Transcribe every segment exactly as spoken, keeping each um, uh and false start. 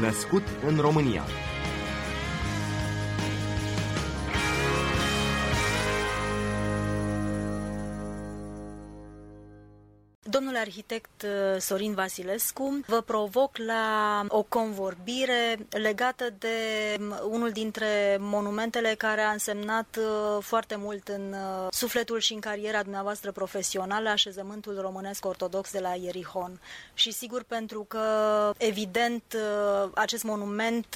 Născut în România. Domnule arhitect Sorin Vasilescu, vă provoc la o convorbire legată de unul dintre monumentele care a însemnat foarte mult în sufletul și în cariera dumneavoastră profesională, așezământul românesc ortodox de la Ierihon. Și sigur pentru că, evident, acest monument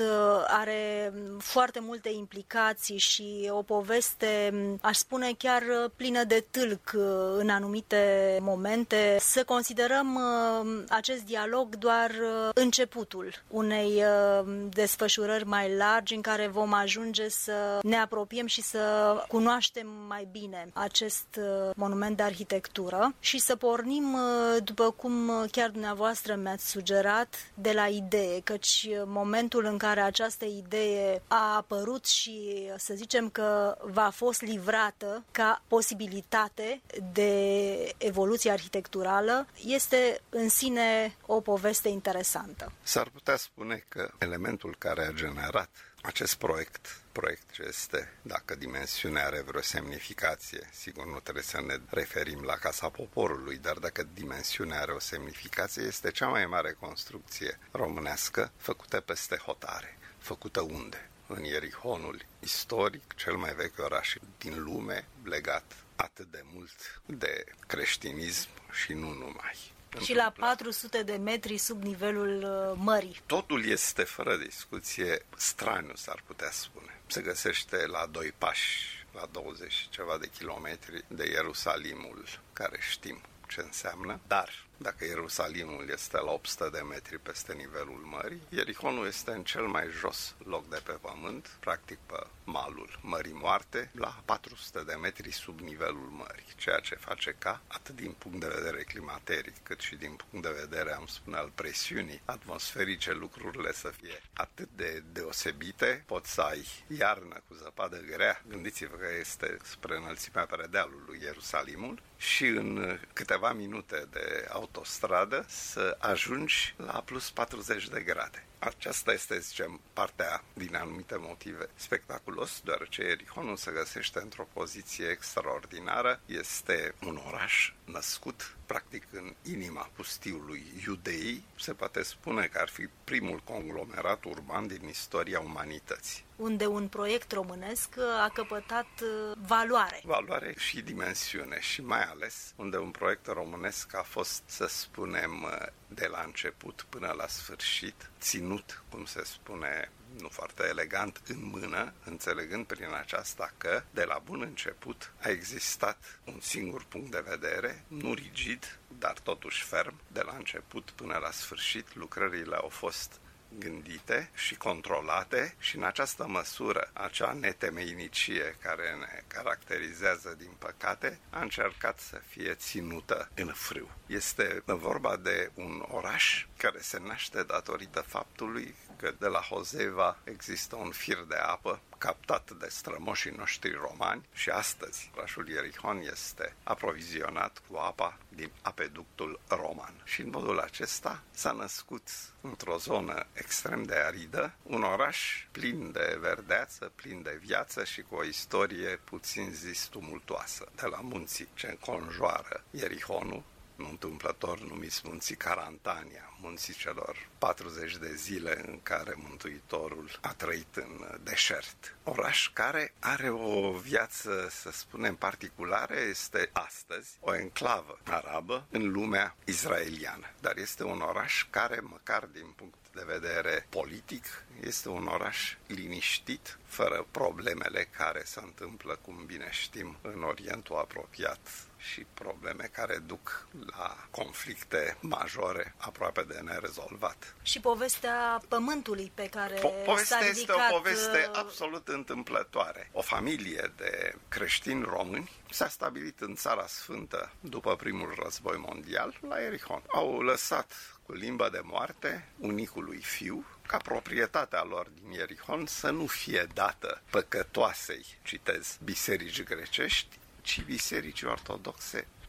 are foarte multe implicații și o poveste, aș spune, chiar plină de tâlc în anumite momente. Să considerăm uh, acest dialog doar uh, începutul unei uh, desfășurări mai largi în care vom ajunge să ne apropiem și să cunoaștem mai bine acest uh, monument de arhitectură și să pornim, uh, după cum chiar dumneavoastră mi-ați sugerat, de la idee, căci momentul în care această idee a apărut și să zicem că v-a fost livrată ca posibilitate de evoluție arhitecturală este în sine o poveste interesantă. S-ar putea spune că elementul care a generat acest proiect, proiect ce este, dacă dimensiunea are vreo semnificație, sigur nu trebuie să ne referim la Casa Poporului, dar dacă dimensiunea are o semnificație, este cea mai mare construcție românească făcută peste hotare. Făcută unde? În Ierihonul istoric, cel mai vechi oraș din lume, legat atât de mult de creștinism și nu numai. Și la patru sute de metri sub nivelul mării. Totul este, fără discuție, straniu, s-ar putea spune. Se găsește la doi pași, la douăzeci și ceva de kilometri de Ierusalimul, care știm ce înseamnă, dar dacă Ierusalimul este la opt sute de metri peste nivelul mării, Ierihonul este în cel mai jos loc de pe pământ, practic pe malul Mării Moarte, la patru sute de metri sub nivelul mării, ceea ce face ca, atât din punct de vedere climateric, cât și din punct de vedere, am spune, al presiunii atmosferice, lucrurile să fie atât de deosebite. Poți să ai iarnă cu zăpadă grea, gândiți-vă că este spre înălțimea predealului Ierusalimul, și în câteva minute de autostradă să ajungi la plus patruzeci de grade. Aceasta este, zicem, partea, din anumite motive, spectaculos, deoarece Ierihonul se găsește într-o poziție extraordinară. Este un oraș născut, practic, în inima pustiului Iudeii. Se poate spune că ar fi primul conglomerat urban din istoria umanității. Unde un proiect românesc a căpătat valoare. Valoare și dimensiune și mai ales unde un proiect românesc a fost, să spunem, de la început până la sfârșit, ținut, cum se spune, nu foarte elegant, în mână, înțelegând prin aceasta că, de la bun început, a existat un singur punct de vedere, nu rigid, dar totuși ferm. De la început până la sfârșit, lucrările au fost gândite și controlate și în această măsură acea netemeinicie care ne caracterizează din păcate a încercat să fie ținută în frâu. Este vorba de un oraș care se naște datorită faptului că de la Hozeva există un fir de apă captat de strămoșii noștri romani și astăzi orașul Ierihon este aprovizionat cu apa din apeductul roman. Și în modul acesta s-a născut într-o zonă extrem de aridă un oraș plin de verdeață, plin de viață și cu o istorie puțin zis tumultoasă. De la munții ce înconjoară Ierihonul, nu întâmplător numiți munții Carantania, munții celor patruzeci de zile în care Mântuitorul a trăit în deșert. Oraș care are o viață, să spunem, particulară, este astăzi o enclavă arabă în lumea izraeliană, dar este un oraș care, măcar din punct de vedere politic, este un oraș liniștit, fără problemele care se întâmplă, cum bine știm, în Orientul apropiat și probleme care duc la conflicte majore aproape de nerezolvat. Și povestea pământului pe care po- povestea s-a ridicat... este o poveste absolut întâmplătoare. O familie de creștini români s-a stabilit în Țara Sfântă după primul război mondial la Ierihon. Au lăsat cu limba de moarte unicului fiu ca proprietatea lor din Ierihon să nu fie dată păcătoasei, citez, biserici grecești, ci bisericii ortodoxe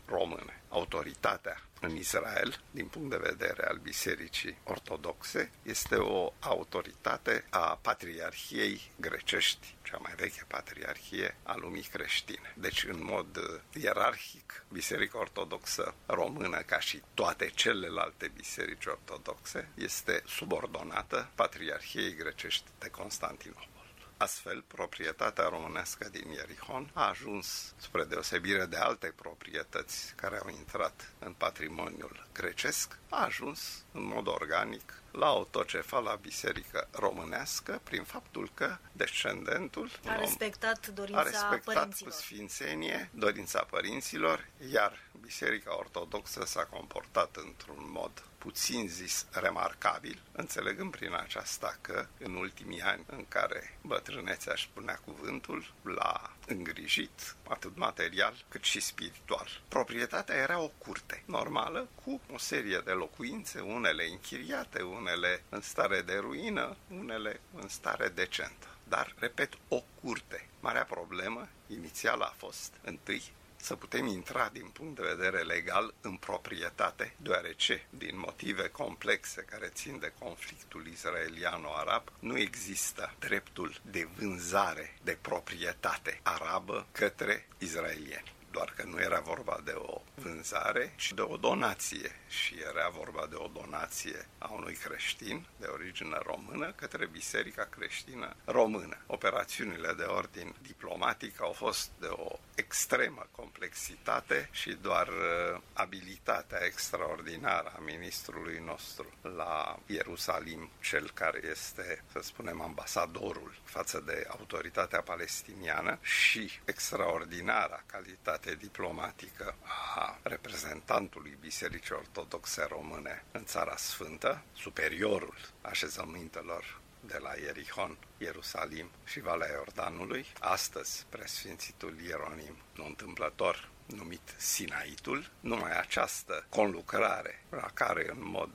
române. Autoritatea în Israel, din punct de vedere al Bisericii Ortodoxe, este o autoritate a Patriarhiei grecești, cea mai veche patriarhie a lumii creștine. Deci, în mod ierarhic, Biserica Ortodoxă Română, ca și toate celelalte biserici ortodoxe, este subordonată Patriarhiei grecești de Constantinopol. Astfel, proprietatea românească din Ierihon a ajuns, spre deosebire de alte proprietăți care au intrat în patrimoniul grecesc, a ajuns în mod organic la autocefala biserică românească prin faptul că descendentul a respectat dorința a respectat părinților. cu sfințenie dorința părinților, iar Biserica Ortodoxă s-a comportat într-un mod puțin zis remarcabil, înțelegând prin aceasta că în ultimii ani în care bătrânețea își punea cuvântul, l-a îngrijit atât material cât și spiritual. Proprietatea era o curte normală cu o serie de locuințe, unele închiriate, unele în stare de ruină, unele în stare decentă. Dar, repet, o curte. Marea problemă inițială a fost, întâi, să putem intra din punct de vedere legal în proprietate, deoarece, din motive complexe care țin de conflictul israeliano-arab, nu există dreptul de vânzare de proprietate arabă către israelieni. Doar că nu era vorba de o vânzare, ci de o donație. Și era vorba de o donație a unui creștin de origine română către Biserica Creștină Română. Operațiunile de ordin diplomatic au fost de o extremă complexitate și doar uh, abilitatea extraordinară a ministrului nostru la Ierusalim, cel care este, să spunem, ambasadorul față de autoritatea palestiniană, și extraordinara calitate diplomatică a reprezentantului Bisericii Ortodoxe Române în Țara Sfântă, superiorul așezămintelor de la Ierihon, Ierusalim și Valea Iordanului, astăzi preasfințitul Ieronim, nu întâmplător numit Sinaitul. Numai această conlucrare, la care în mod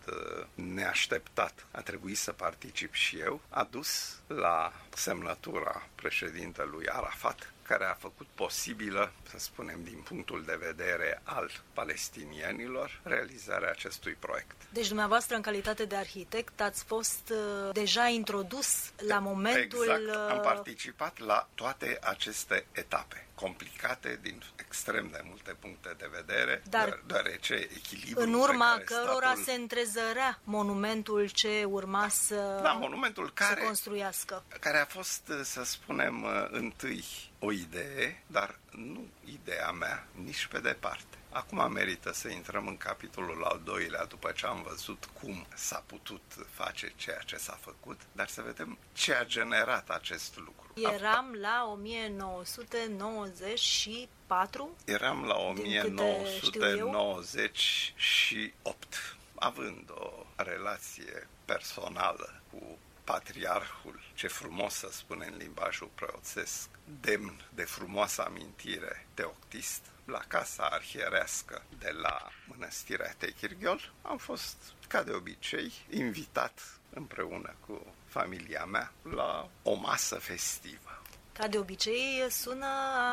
neașteptat a trebuit să particip și eu, a dus la semnătura președintelui Arafat, care a făcut posibilă, să spunem, din punctul de vedere al palestinienilor, realizarea acestui proiect. Deci dumneavoastră, în calitate de arhitect, ați fost uh, deja introdus la momentul... Exact, am participat la toate aceste etape, complicate din extrem de multe puncte de vedere, dar deoarece echilibrul în urma pe care cărora statul... se întrezărea monumentul ce urma să, da, monumentul care, să construiască. Care a fost, să spunem, întâi o idee, dar nu ideea mea, nici pe departe. Acum merită să intrăm în capitolul al doilea, după ce am văzut cum s-a putut face ceea ce s-a făcut, dar să vedem ce a generat acest lucru. Eram la o mie nouă sute nouăzeci și patru? Eram la o mie nouă sute nouăzeci și opt, având o relație personală cu patriarhul, ce frumos să spune în limbajul preoțesc, demn de frumoasă amintire teoctist, la casa arhierească de la mănăstirea Techirghiol, am fost, ca de obicei, invitat împreună cu familia mea la o masă festivă. Ca de obicei sună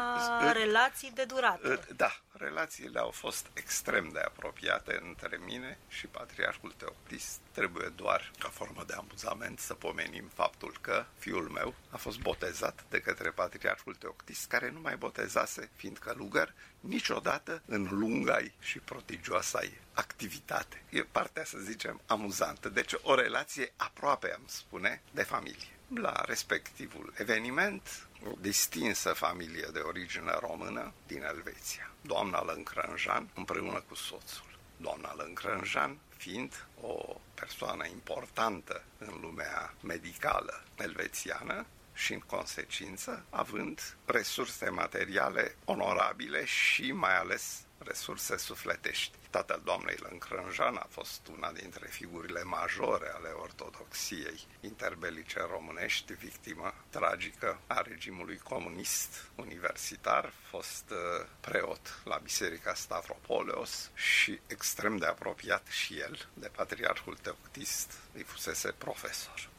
a relații de durată. Da, relațiile au fost extrem de apropiate între mine și patriarhul teoctist. Trebuie doar, ca formă de amuzament, să pomenim faptul că fiul meu a fost botezat de către patriarhul teoctist, care nu mai botezase, fiind călugăr, niciodată în lunga-i și prodigioasa-i activitate. E partea, să zicem, amuzantă. Deci o relație aproape, am spune, de familie. La respectivul eveniment, o distinsă familie de origine română din Elveția, doamna Lâncrânjan, împreună cu soțul. Doamna Lâncrânjan fiind o persoană importantă în lumea medicală elvețiană și, în consecință, având resurse materiale onorabile și, mai ales, resurse sufletești. Tatăl doamnei Lâncrânjan a fost una dintre figurile majore ale ortodoxiei interbelice românești, victimă tragică a regimului comunist universitar, fost preot la Biserica Stavropoleos și extrem de apropiat și el de patriarhul teoctist, îi fusese profesor.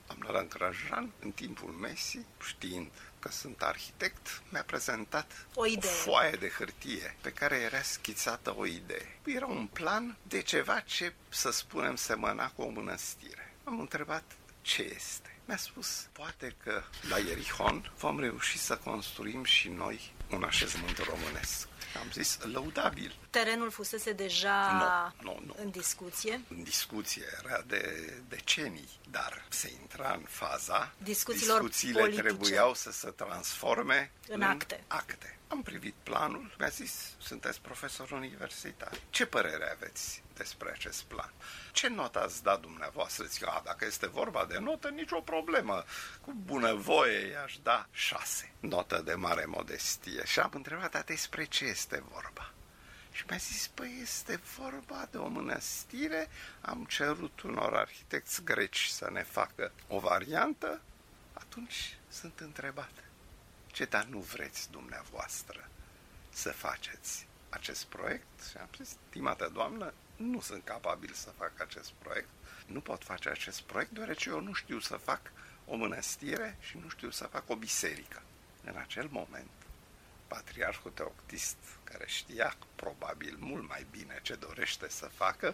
Doamna Grăjan, în timpul mesii, știind că sunt arhitect, mi-a prezentat o, idee. o foaie de hârtie pe care era schițată o idee. Era un plan de ceva ce, să spunem, semăna cu o mănăstire. Am întrebat ce este. Mi-a spus, poate că la Ierihon vom reuși să construim și noi un așezământ românesc. Am zis, lăudabil. Terenul fusese deja no, no, no. în discuție? În discuție, era de decenii, dar se intra în faza, discuțiilor discuțiile politice. Trebuiau să se transforme în, în acte. acte. Am privit planul, mi-a zis, sunteți profesor universitar, ce părere aveți despre acest plan? Ce notă ați dat dumneavoastră? Zic, a, dacă este vorba de notă, nicio problemă, cu bunăvoie i-aș da șase, notă de mare modestie. Și am întrebat, dar despre ce este vorba? Și mi-a zis, păi este vorba de o mănăstire, am cerut unor arhitecți greci să ne facă o variantă, atunci sunt întrebat, ce dar nu vreți dumneavoastră să faceți acest proiect? Și am zis, stimată doamnă, nu sunt capabil să fac acest proiect, nu pot face acest proiect, deoarece eu nu știu să fac o mănăstire și nu știu să fac o biserică. În acel moment, patriarhul Teoctist, care știa probabil mult mai bine ce dorește să facă,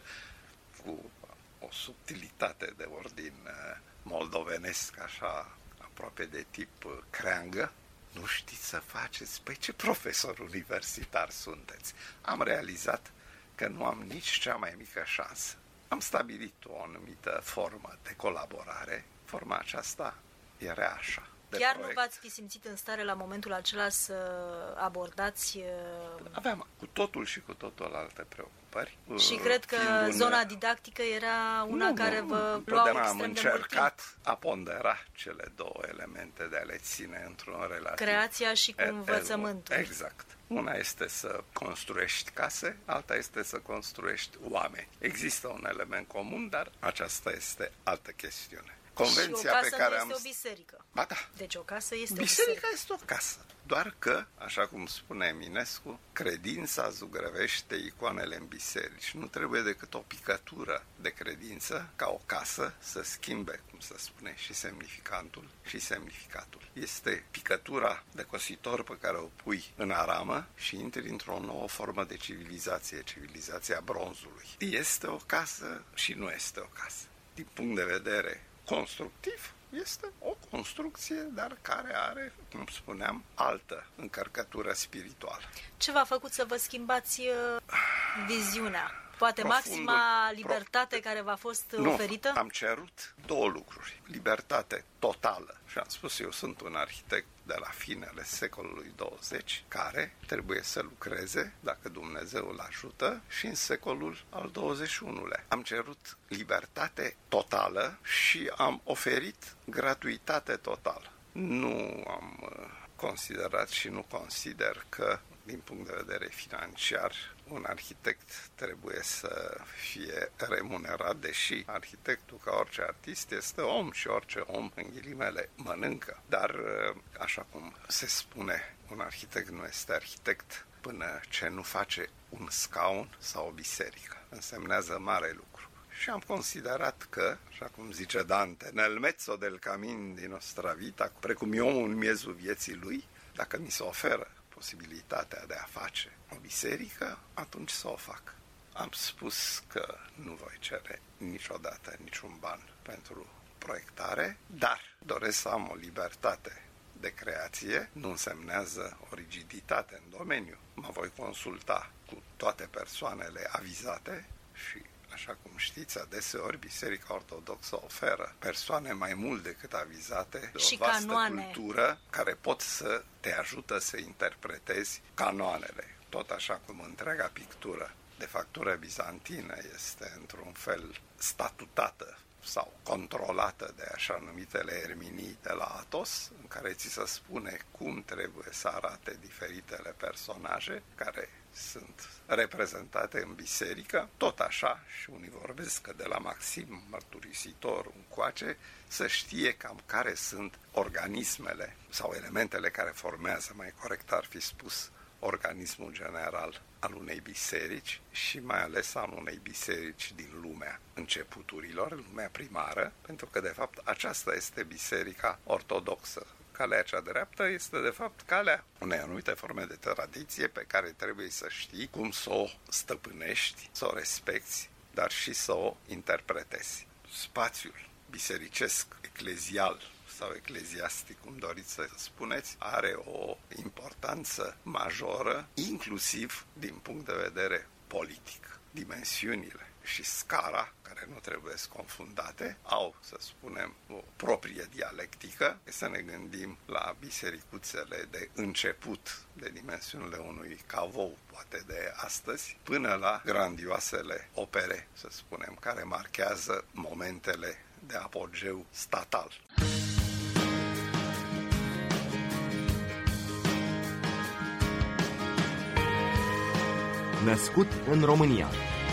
cu o subtilitate de ordin moldovenesc, așa aproape de tip creangă, nu știți să faceți? Păi ce profesor universitar sunteți? Am realizat că nu am nici cea mai mică șansă. Am stabilit o anumită formă de colaborare. Forma aceasta era așa. Chiar proiect. Nu v-ați fi simțit în stare la momentul acela să abordați... Aveam cu totul și cu totul alte preocupări. Și cred că un... zona didactică era una nu, care nu, vă nu, lua am extrem încercat de mult a pondera cele două elemente de a le ține într-un relativ... Creația și cu învățământul. Exact. Una este să construiești case, alta este să construiești oameni. Există un element comun, dar aceasta este altă chestiune. Convenția și o casă pe care nu am... este o biserică. Ba da. Deci o casă este Biserica o biserică. este o casă. Doar că, așa cum spune Eminescu, credința zugrăvește icoanele în biserici. Nu trebuie decât o picătură de credință ca o casă să schimbe, cum se spune, și semnificantul și semnificatul. Este picătura de cositor pe care o pui în aramă și intri într-o nouă formă de civilizație, civilizația bronzului. Este o casă și nu este o casă. Din punct de vedere constructiv, este o construcție, dar care are, cum spuneam, altă încărcătură spirituală. Ce v-a făcut să vă schimbați uh, viziunea? Poate Profundul, maxima libertate pro... care v-a fost nu, oferită? am cerut două lucruri. Libertate totală. Și am spus, eu sunt un arhitect de la finele secolului douăzeci, care trebuie să lucreze, dacă Dumnezeu îl ajută, și în secolul al douăzeci și unu-lea. Am cerut libertate totală și am oferit gratuitate totală. Nu am considerat și nu consider că, din punct de vedere financiar, un arhitect trebuie să fie remunerat, deși arhitectul, ca orice artist, este om și orice om, în ghilimele, mănâncă. Dar, așa cum se spune, un arhitect nu este arhitect până ce nu face un scaun sau o biserică. Însemnează mare lucru. Și am considerat că, așa cum zice Dante, nel mezzo del camin di nostra vita, precum eu în miezul vieții lui, dacă mi se oferă posibilitatea de a face o biserică, atunci să o fac. Am spus că nu voi cere niciodată niciun ban pentru proiectare, dar doresc să am o libertate de creație, nu însemnează o rigiditate în domeniu. Mă voi consulta cu toate persoanele avizate și, așa cum știți, adeseori Biserica Ortodoxă oferă persoane mai mult decât avizate de și o vastă canoane. cultură care pot să te ajută să interpretezi canoanele. Tot așa cum întreaga pictură de factură bizantină este într-un fel statutată sau controlată de așa numitele erminii de la Athos, în care ți se spune cum trebuie să arate diferitele personaje care sunt reprezentate în biserică, tot așa, și unii vorbesc că de la Maxim Mărturisitor încoace, să știe cam care sunt organismele sau elementele care formează, mai corect ar fi spus, organismul general al unei biserici și mai ales al unei biserici din lumea începuturilor, lumea primară, pentru că de fapt aceasta este biserica ortodoxă. Calea cea dreaptă este de fapt calea unei anumite forme de tradiție pe care trebuie să știi cum să o stăpânești, să o respecti, dar și să o interpretezi. Spațiul bisericesc, eclezial sau ecleziastic, cum doriți să spuneți, are o importanță majoră, inclusiv din punct de vedere politic. Dimensiunile și scara, care nu trebuie confundate, au, să spunem, o proprie dialectică. Să ne gândim la bisericuțele de început, de dimensiunile unui cavou, poate de astăzi, până la grandioasele opere, să spunem, care marchează momentele de apogeu statal. Născut în România.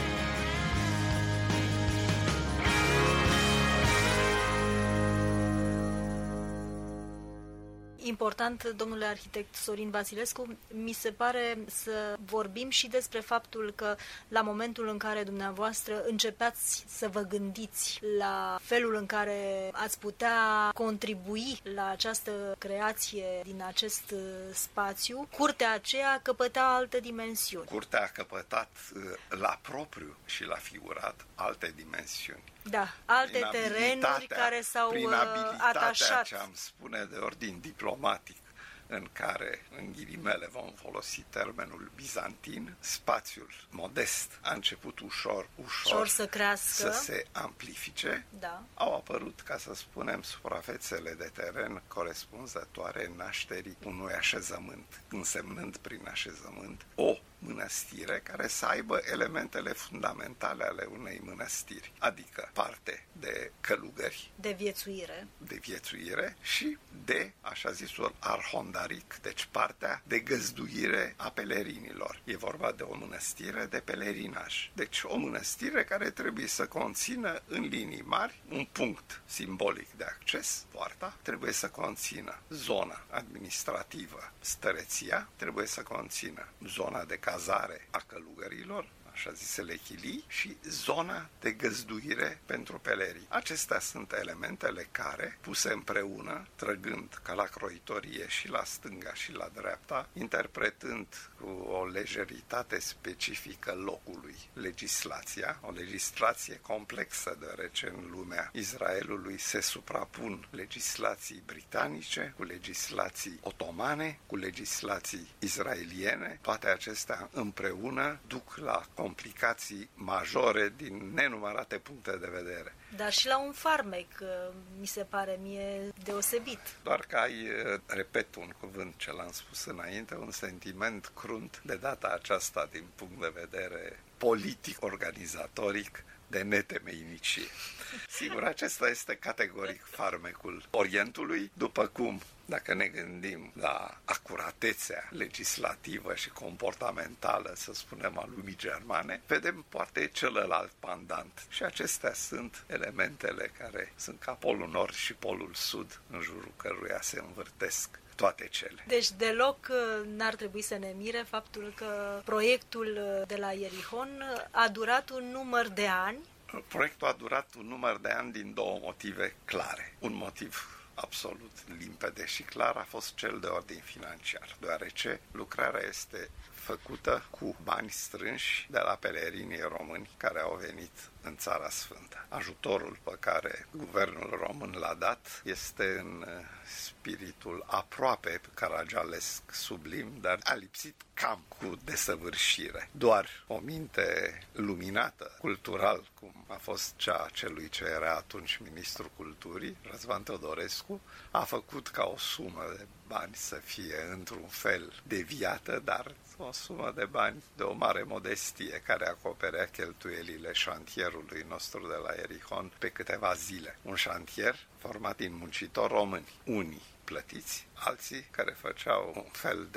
Important, domnule arhitect Sorin Vasilescu, mi se pare să vorbim și despre faptul că la momentul în care dumneavoastră începeați să vă gândiți la felul în care ați putea contribui la această creație din acest spațiu, curtea aceea căpăta alte dimensiuni. Curtea a căpătat la propriu și la figurat alte dimensiuni. Da, alte terenuri care s-au prin atașat. Ce am spune de ordin diplomatic, în care, în ghilimele, vom folosi termenul bizantin, spațiul modest a început ușor, ușor, ușor să crească, să se amplifice. Da. Au apărut, ca să spunem, suprafețele de teren corespunzătoare nașterii unui așezământ, însemnând prin așezământ o mănăstire care să aibă elementele fundamentale ale unei mănăstiri, adică parte de călugări, de viețuire, de viețuire și de, așa zisul, arhondaric, deci partea de găzduire a pelerinilor. E vorba de o mănăstire de pelerinaj. Deci o mănăstire care trebuie să conțină în linii mari un punct simbolic de acces, poarta, trebuie să conțină zona administrativă, stăreția, trebuie să conțină zona de cazare a călugărilor, așa zisele chilii, și zona de găzduire pentru pelerii. Acestea sunt elementele care, puse împreună, trăgând ca la croitorie și la stânga și la dreapta, interpretând cu o lejeritate specifică locului legislația, o legislație complexă, deoarece în lumea Israelului se suprapun legislații britanice cu legislații otomane, cu legislații israeliene. Toate acestea împreună duc la complicații majore din nenumărate puncte de vedere. Dar și la un farmec, mi se pare mie deosebit. Doar că ai, repet un cuvânt ce l-am spus înainte, un sentiment crunt de data aceasta din punct de vedere politic, organizatoric, de netemeinicie. Sigur, acesta este categoric farmecul Orientului, după cum, dacă ne gândim la acuratețea legislativă și comportamentală, să spunem, a lumii germane, vedem poate celălalt pandant. Și acestea sunt elementele care sunt ca polul nord și polul sud, în jurul căruia se învârtesc toate cele. Deci deloc n-ar trebui să ne mire faptul că proiectul de la Ierihon a durat un număr de ani. Proiectul a durat un număr de ani din două motive clare. Un motiv absolut limpede și clar a fost cel de ordin financiar, deoarece lucrarea este făcută cu bani strânși de la pelerinii români care au venit în Țara Sfântă. Ajutorul pe care guvernul român l-a dat este în spiritul aproape caragialesc sublim, dar a lipsit cam cu desăvârșire. Doar o minte luminată, cultural, cum a fost cea celui ce era atunci ministrul culturii, Răzvan Teodorescu, a făcut ca o sumă de bani să fie într-un fel deviată, dar o sumă de bani de o mare modestie care acoperea cheltuielile șantierului nostru de la Ierihon pe câteva zile. Un șantier format din muncitori români, unii plătiți, alții care făceau un fel de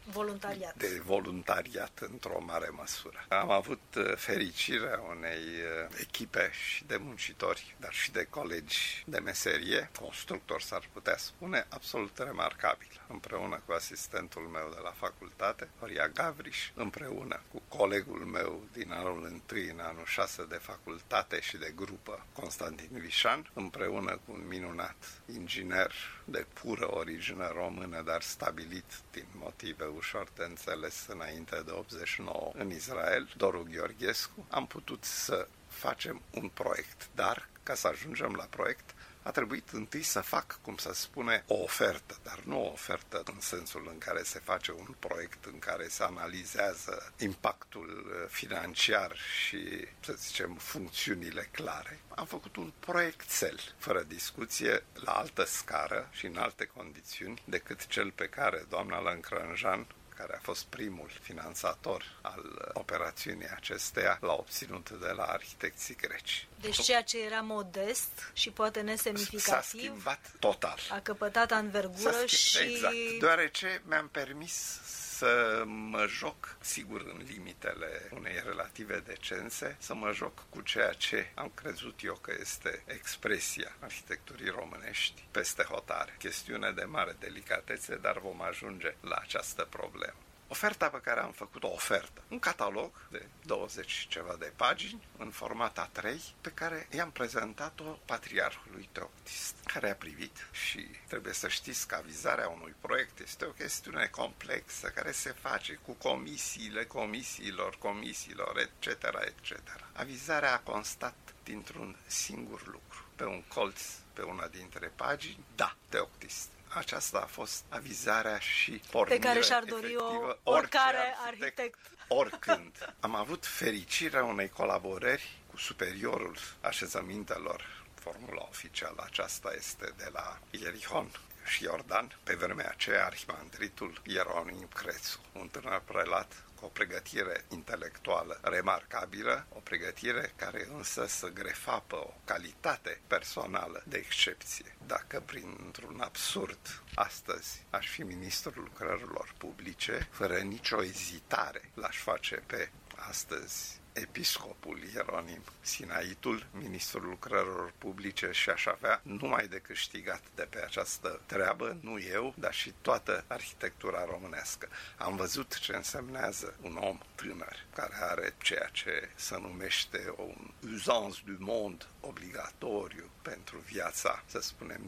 voluntariat. De voluntariat într-o mare măsură. Am avut fericirea unei echipe și de muncitori, dar și de colegi de meserie, constructori s-ar putea spune, absolut remarcabil. Împreună cu asistentul meu de la facultate, Horia Gavriș, împreună cu colegul meu din anul întâi în anul șase de facultate și de grupă, Constantin Vișan, împreună cu un minunat inginer de pură origine română, dar stabilit din motive ușor de înțeles înainte de optzeci și nouă în Israel, Doru Gheorghescu, am putut să facem un proiect, dar ca să ajungem la proiect a trebuit întâi să fac, cum se spune, o ofertă, dar nu o ofertă în sensul în care se face un proiect în care se analizează impactul financiar și, să zicem, funcțiunile clare. Am făcut un proiectel, fără discuție, la altă scară și în alte condiții decât cel pe care doamna Lăncrănjan, care a fost primul finanțator al operațiunii acesteia, l-a obținut de la arhitecții greci. Deci ceea ce era modest și poate nesemnificativ s-a schimbat total. A căpătat anvergură și... Exact, deoarece mi-am permis să mă joc, sigur în limitele unei relative decențe, să mă joc cu ceea ce am crezut eu că este expresia arhitecturii românești peste hotare. Chestiune de mare delicatețe, dar vom ajunge la această problemă. Oferta pe care am făcut-o, ofertă, un catalog de douăzeci și ceva de pagini, în format A trei, pe care i-am prezentat-o patriarhului Teoctist, care a privit și trebuie să știți că avizarea unui proiect este o chestiune complexă, care se face cu comisiile comisiilor, comisiilor, et cetera, et cetera. Avizarea a constat dintr-un singur lucru. Pe un colț, pe una dintre pagini, da, Teoctist. Aceasta a fost avizarea și pornirea pe care și-ar dori-o oricare arhitect. arhitect. Oricând. Am avut fericirea unei colaborări cu superiorul așezămintelor. Formula oficială aceasta este de la Ierihon și Iordan, pe vremea aceea arhimandritul Ieronim Crețu, un tânăr prelat cu o pregătire intelectuală remarcabilă, o pregătire care însă să grefa pe o calitate personală de excepție. Dacă printr-un absurd astăzi aș fi ministrul lucrărilor publice, fără nicio ezitare l-aș face pe astăzi episcopul Ieronim Sinaitul, ministrul lucrărilor publice, și aș avea numai de câștigat de pe această treabă, nu eu, dar și toată arhitectura românească. Am văzut ce însemnează un om tânăr care are ceea ce se numește un usance du monde obligatoriu pentru viața, să spunem,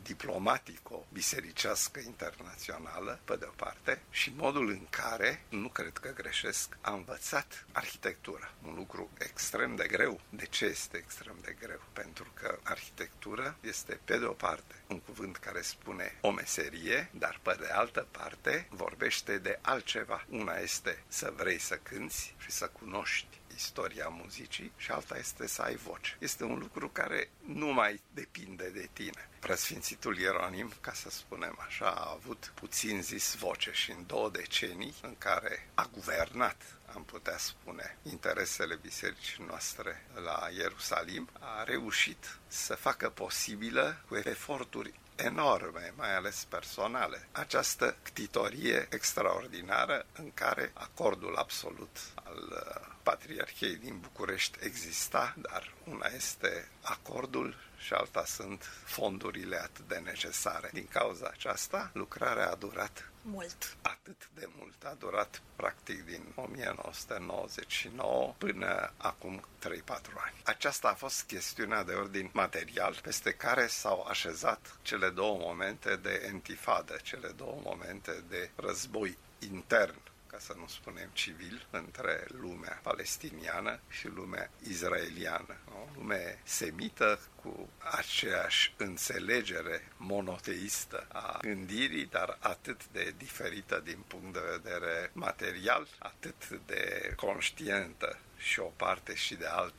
diplomatico-bisericească internațională, pe de-o parte, și modul în care, nu cred că greșesc, a învățat arhitectura. Un lucru extrem de greu. De ce este extrem de greu? Pentru că arhitectura este, pe de o parte, un cuvânt care spune o meserie, dar pe de altă parte vorbește de altceva. Una este să vrei să cânți și să cunoști istoria muzicii și alta este să ai voce. Este un lucru care nu mai depinde de tine. Preasfințitul Ieronim, ca să spunem așa, a avut puțin zis voce și în două decenii în care a guvernat, am putea spune, interesele bisericii noastre la Ierusalim, a reușit să facă posibilă cu eforturi enorme, mai ales personale, această ctitorie extraordinară în care acordul absolut al Patriarhiei din București exista, dar una este acordul și alta sunt fondurile atât de necesare. Din cauza aceasta, lucrarea a durat mult. Atât de mult. A durat practic din o mie nouă sute nouăzeci și nouă până acum trei patru ani. Aceasta a fost chestiunea de ordin material peste care s-au așezat cele două momente de entifadă, cele două momente de război intern, ca să nu spunem civil, între lumea palestiniană și lumea izraeliană. O lume semită cu aceeași înțelegere monoteistă a gândirii, dar atât de diferită din punct de vedere material, atât de conștientă și o parte și de alta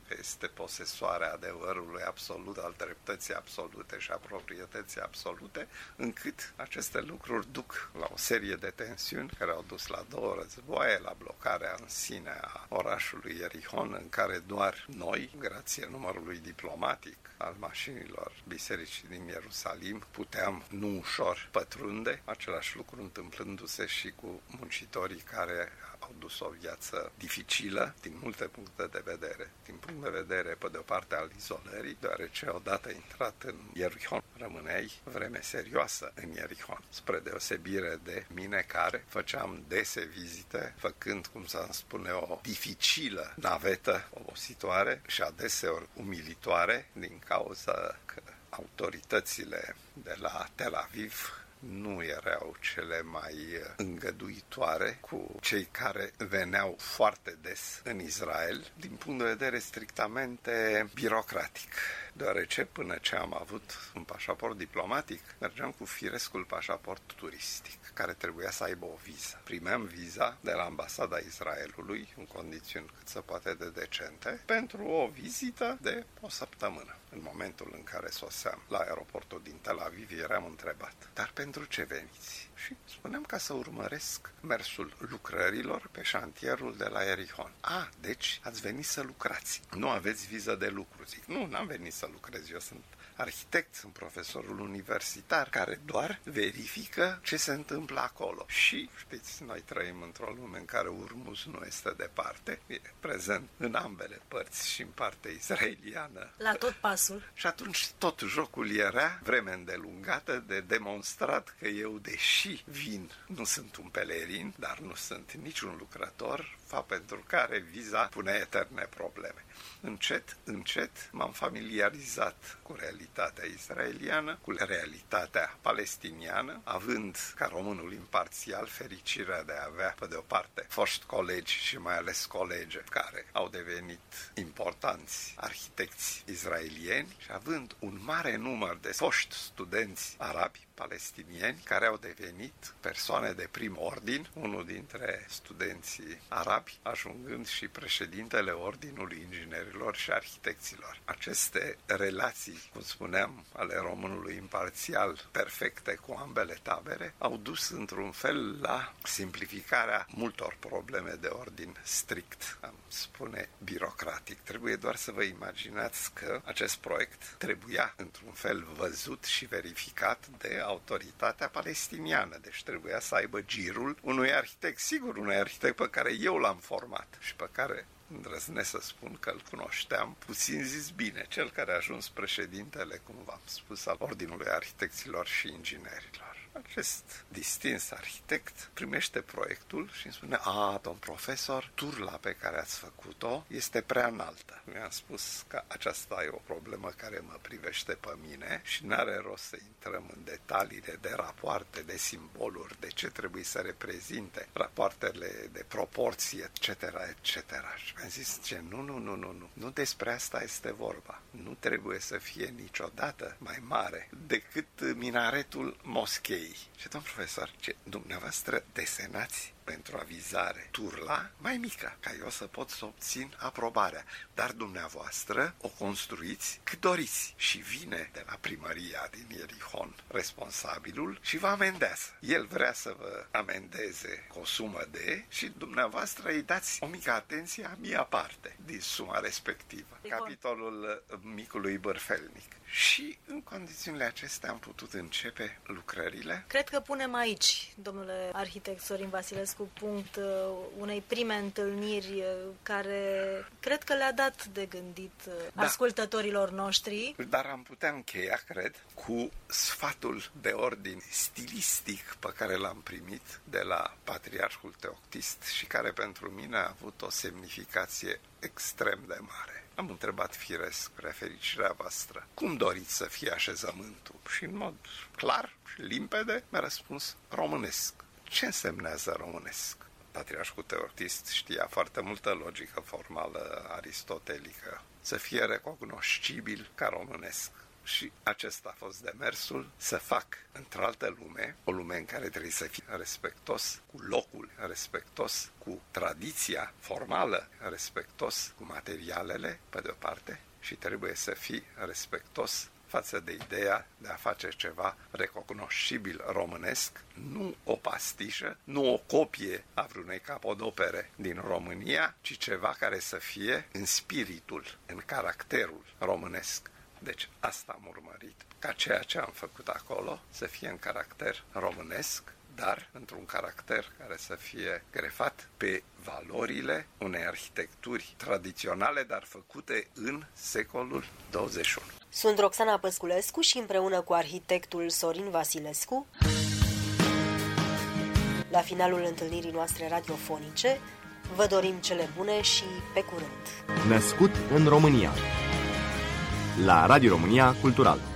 că este posesoarea adevărului absolut, al dreptății absolute și a proprietății absolute, încât aceste lucruri duc la o serie de tensiuni care au dus la două războaie, la blocarea în sine a orașului Ierihon, în care doar noi, grație numărului diplomatic al mașinilor bisericii din Ierusalim, puteam nu ușor pătrunde, același lucru întâmplându-se și cu muncitorii care au dus o viață dificilă din multe puncte de vedere. Din punct de vedere, pe de o parte, al izolării, deoarece odată intrat în Ierihon, rămâneai vreme serioasă în Ierihon, spre deosebire de mine care făceam dese vizite, făcând, cum să spune, o dificilă navetă obositoare și adeseori umilitoare din cauza că autoritățile de la Tel Aviv nu erau cele mai îngăduitoare cu cei care veneau foarte des în Israel, din punct de vedere strictamente birocratic. Deoarece până ce am avut un pașaport diplomatic, mergeam cu firescul pașaport turistic, care trebuia să aibă o viză. Primeam viza de la ambasada Israelului, în condiții cât se poate de decente, pentru o vizită de o săptămână. În momentul în care soseam la aeroportul din Tel Aviv, eram întrebat: dar pentru ce veniți? Și spuneam: ca să urmăresc mersul lucrărilor pe șantierul de la Ierihon. A, deci ați venit să lucrați. Nu aveți viză de lucru. Zic: nu, n-am venit să lucrez. Eu sunt arhitect, sunt profesorul universitar care doar verifică ce se întâmplă acolo. Și, știți, noi trăim într-o lume în care Urmuz nu este departe, e prezent în ambele părți, și în partea israeliană. La tot pasul. Și atunci tot jocul era vreme îndelungată de demonstrat că eu, deși vin, nu sunt un pelerin, dar nu sunt niciun lucrător, fapt pentru care viza pune eterne probleme. Încet, încet m-am familiarizat cu realitatea israeliană, cu realitatea palestiniană, având ca românul imparțial fericirea de a avea, pe de o parte, foști colegi și mai ales colege care au devenit importanți arhitecți israelieni și având un mare număr de foști studenți arabi palestinieni care au devenit persoane de prim ordin, unul dintre studenții arabi ajungând și președintele Ordinului Inginerilor și Arhitecților. Aceste relații, cum spuneam, ale românului imparțial, perfecte cu ambele tabere, au dus într-un fel la simplificarea multor probleme de ordin strict, am spune birocratic. Trebuie doar să vă imaginați că acest proiect trebuia într-un fel văzut și verificat de autoritatea palestiniană, deci trebuia să aibă girul unui arhitect, sigur, unui arhitect pe care eu l-am format și pe care îndrăznesc să spun că îl cunoșteam, puțin zis bine, cel care a ajuns președintele, cum v-am spus, al Ordinului Arhitecților și Inginerilor. Acest distins arhitect primește proiectul și îmi spune: a, domn profesor, turla pe care ați făcut-o este prea înaltă. Mi-am spus că aceasta e o problemă care mă privește pe mine și n-are rost să intrăm în detaliile de rapoarte, de simboluri, de ce trebuie să reprezinte rapoartele de proporții, et cetera, et cetera. Și mi-am zis: ce, nu, nu, nu, nu, nu, nu despre asta este vorba. Nu trebuie să fie niciodată mai mare decât minaretul moschei. Și, domn profesor, ce, dumneavoastră desenați pentru avizare turla mai mică, ca eu să pot să obțin aprobarea, dar dumneavoastră o construiți cât doriți. Și vine de la primăria din Ierihon responsabilul și vă amendează. El vrea să vă amendeze cu o sumă de și dumneavoastră îi dați o mică atenție a mia parte din suma respectivă. Capitolul micului bărfelnic. Și în condițiile acestea am putut începe lucrările. Cred că punem aici, domnule arhitect Sorin Vasilescu, punct unei prime întâlniri care cred că le-a dat de gândit da. ascultătorilor noștri. Dar am putea încheia, cred, cu sfatul de ordin stilistic pe care l-am primit de la Patriarhul Teoctist și care pentru mine a avut o semnificație extrem de mare. Am întrebat firesc, spre fericirea voastră, cum doriți să fie așezământul? Și în mod clar și limpede mi-a răspuns: românesc. Ce însemnează românesc? Patriarhul Teoctist știa foarte multă logică formală aristotelică. Să fie recognoscibil ca românesc. Și acesta a fost demersul, să fac într-altă lume, o lume în care trebuie să fii respectos cu locul, respectos cu tradiția formală, respectos cu materialele, pe de o parte, și trebuie să fii respectos față de ideea de a face ceva recognoscibil românesc, nu o pastișă, nu o copie a vreunei capodopere din România, ci ceva care să fie în spiritul, în caracterul românesc. Deci asta am urmărit, ca ceea ce am făcut acolo să fie în caracter românesc, dar într-un caracter care să fie grefat pe valorile unei arhitecturi tradiționale, dar făcute în secolul douăzeci și unu. Sunt Roxana Păsculescu și împreună cu arhitectul Sorin Vasilescu, la finalul întâlnirii noastre radiofonice, vă dorim cele bune și pe curând. Născut în România, la Radio România Cultural.